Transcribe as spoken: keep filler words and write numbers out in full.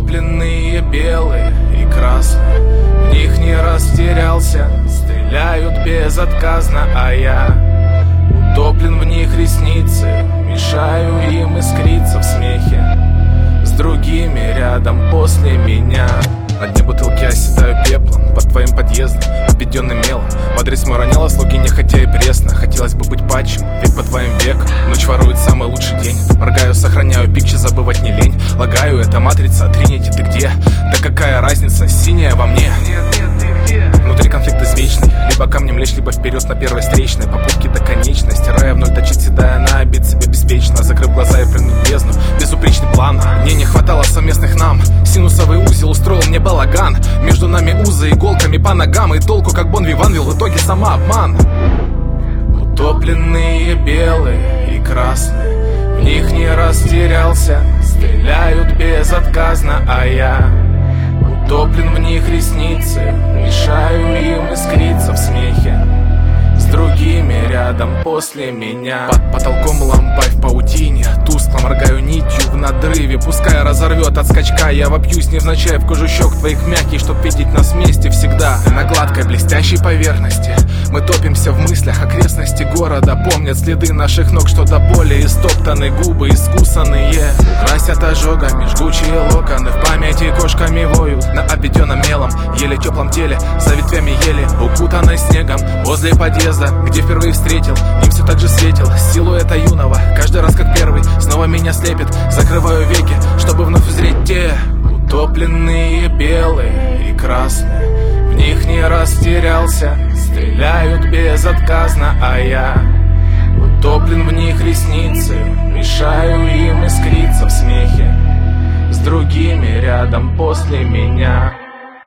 Утопленные белые и красные, в них не растерялся. Стреляют безотказно, а я утоплен в них ресницы. Мешаю им искриться в смехе с другими рядом после меня. На дне бутылки оседаю пеплом под твоим подъездом, обведенным мелом. В адрес мой роняла слуги, не хотя и пресно. Хотелось бы быть патчем, ведь по твоим векам ночь ворует самый лучший день. Моргаю, сохраняю пикчи, забывать не лень. Лагаю, это матрица, Тринити, ты где? Да какая разница, синяя во мне. Внутри конфликт извечный, либо камнем лечь, либо вперед на первой встречной. Попытки до конечной, стирая вновь, точить седая на обид себе беспечно. Закрыв глаза и прыгнуть в бездну, безупречный план. Мне не хватало совместных нам, синусовый узел устроил мне балаган. Между нами узы иголками по ногам, и толку как Бон Виван вел в итоге самообман. Утопленные белые и красные, в них не растерялся. Стреляют безотказно, а я утоплен в них ресницы. Мешаю им искриться в смехе с другими рядом после меня. Под потолком лампай в паутине, тускло моргаю нитью в надрыве. Пускай разорвет от скачка, я вопьюсь невзначай в кожу щек твоих мягких, чтоб видеть нас вместе всегда. На гладкой блестящей поверхности мы топимся в мыслях, окрестности города помнят следы наших ног, что до боли истоптаны, губы искусанные. Красят ожогами жгучие локоны, в памяти кошками воют на обведенном мелом, еле теплом теле, за ветвями ели, укутанной снегом. Возле подъезда, где впервые встретил, им все так же светил силуэта юного. Каждый раз как первый, снова меня слепит. Закрываю веки, чтобы вновь узреть те утопленные белые и красные, в них не растерялся. Стреляют безотказно, а я утоплен в них ресницы. Мешаю им искриться в смехе с другими рядом после меня.